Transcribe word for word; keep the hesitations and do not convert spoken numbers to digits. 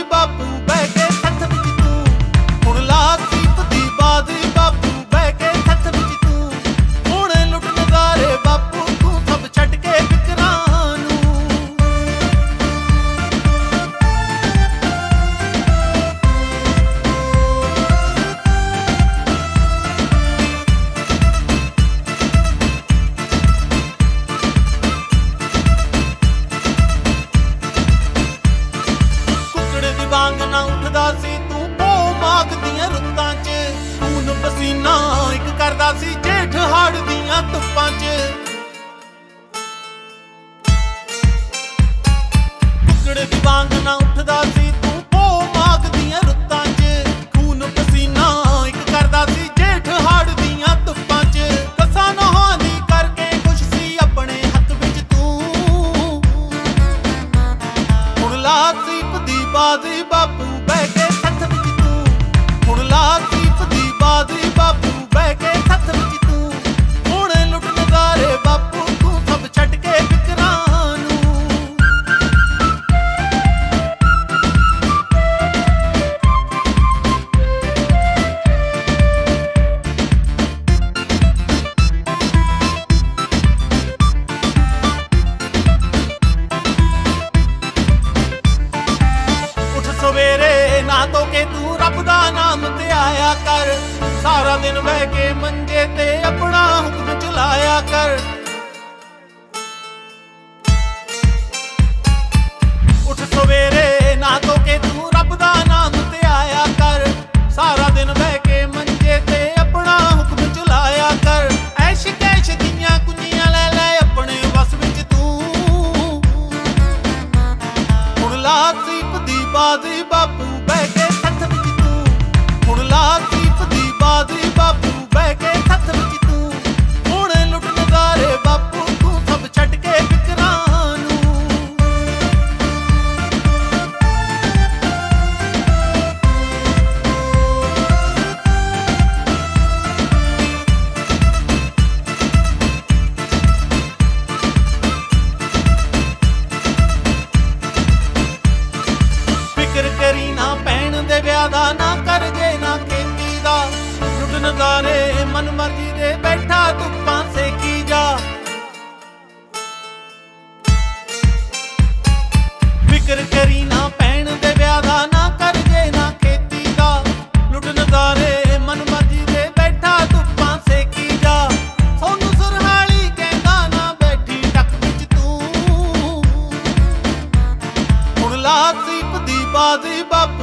ਬਾਪੂ ਬਹਿ ਕੇ ਸੱਥ ਵਿੱਚ ਤੂੰ, ਹੁਣ ਲਾ ਸੀਪ ਦੀ ਬਾਜ਼ੀ ਬਾਪੂ ਬਹਿ ਕੇ ਸੱਥ ਵਿੱਚ ਤੂੰ, ਹੁਣ ਲੁੱਟ ਨਜ਼ਾਰੇ ਬਾਪੂ ਤੂੰ ਸਭ ਛੱਡ ਕੇ ਫਿਕਰਾਂ ਨੂੰ। ਵਾਂਗ ਨਾ ਉੱਠਦਾ ਸੀ ਤੂੰ ਪੋ ਮਾਘ ਦੀਆਂ ਰੁੱਤਾਂ 'ਚ, ਖੂਨ ਪਸੀਨਾ ਇੱਕ ਕਰਦਾ ਸੀ ਜੇਠ ਹਾੜ ਦੀਆਂ ਧੁੱਪਾਂ 'ਚ। ਟੁਕੜੇ ਦੀ ਵਾਂਗ ਨਾ ਉੱਠਦਾ ਸੀ ਤੂੰ ਪੋ ਮਾਘ ਦੀਆਂ ਰੁੱਤਾਂ 'ਚ, ਖੂਨ ਪਸੀਨਾ ਇੱਕ ਕਰਦਾ ਸੀ ਜੇਠ ਹਾੜ ਦੀਆਂ ਧੁੱਪਾਂ 'ਚ। ਕਸਾਂ ਨਹਾਨੀ ਕਰਕੇ ਖੁਸ਼ ਸੀ ਆਪਣੇ ਹੱਥ ਵਿੱਚ ਤੂੰ, ਹੁਣ ਲਾ ਸੀਪ ਦੀ ਬਾਜ਼ੀ ਬਾਪੂ ਬਹਿ ਕੇ ਸੱਥ ਵਿੱਚ ਤੂੰ, ਹੁਣ ਲਾ ਸੀਪ ਦੀ ਬਾਜ਼ੀ ਬਾਪੂ ਬਹਿ ਕੇ ਸੱਥ ਵਿੱਚ ਤੂੰ, ਹੁਣ ਲੁੱਟ ਨਜ਼ਾਰੇ ਬਾਪੂ ਤੂੰ ਸਭ ਛੱਡ ਕੇ ਫਿਕਰਾਂ ਨੂੰ। ਸਵੇਰੇ ਨਾ ਧੋ ਕੇ ਤੂੰ ਰੱਬ ਦਾ ਨਾਮ ਤੇ ਆਇਆ ਕਰ, ਸਾਰਾ ਦਿਨ ਬਹਿ ਕੇ ਮੰਜੇ ਤੇ ਆਪਣਾ ਹੁਕਮ ਚਲਾਇਆ ਕਰ। ਉੱਠ ਸਵੇਰੇ ਨਾ ਧੋ ਕੇ ਤੂੰ ਰੱਬ ਦਾ ਨਾਮ ਤੇ ਆਇਆ ਕਰ, ਸਾਰਾ ਦਿਨ ਬਹਿ ਕੇ ਮੰਜੇ ਤੇ ਆਪਣਾ ਹੁਕਮ ਚਲਾਇਆ ਕਰ। ਐਸ਼ ਕੈਸ਼ ਦੀਆਂ ਕੁੰਜੀਆਂ ਲੈ ਲੈ ਆਪਣੇ ਵਸ ਵਿੱਚ ਤੂੰ, ਹੁਣ ਲਾ ਸੀਪ ਦੀ ਬਾਜ਼ੀ ਬਾਪੂ ਬਹਿ ਕੇ ਸੱਥ ਵਿੱਚ ਤੂੰ, ਹੁਣ ਲਾ ਸੀਪ ਦੀ ਬਾਜ਼ੀ ਬਾਪੂ ਬਹਿ ਕੇ ਸੱਥ ਵਿੱਚ ਤੂੰ, ਹੁਣ ਲੁੱਟ ਨਜ਼ਾਰੇ ਬਾਪੂ ਤੂੰ ਸਭ ਛੱਡ ਕੇ ਫਿਕਰਾਂ ਨੂੰ। ਫਿਕਰ ਕਰੀ ਨਾ ਭੈਣ ਦੇ ਵਿਆਹ ਦਾ, ਨਾ ਕਰਜੇ ਨਾ ਖੇਤੀ ਦਾ, ਲੁੱਟ ਨਜ਼ਾਰੇ ਮਨ ਮਰਜ਼ੀ ਦੇ ਬੈਠਾ ਧੁੱਪਾਂ ਸੇਕੀ ਜਾ। ਫਿਕਰ ਕਰੀ ਨਾ ਭੈਣ ਦੇ ਵਿਆਹ ਦਾ, ਨਾ ਕਰਜੇ ਨਾ ਖੇਤੀ ਦਾ, ਲੁੱਟ ਨਜ਼ਾਰੇ ਮਨ ਮਰਜ਼ੀ ਦੇ ਬੈਠਾ ਧੁੱਪਾਂ ਸੇਕੀ ਜਾ। ਸੋਨੂੰ ਸਰਹਾਲੀ ਕਹਿੰਦਾ ਨਾ ਬੈਠੀ ਟੱਕ ਵਿੱਚ ਤੂੰ, ਹੁਣ ਲਾ ਸੀਪ ਦੀ ਬਾਜ਼ੀ ਬਾਪੂ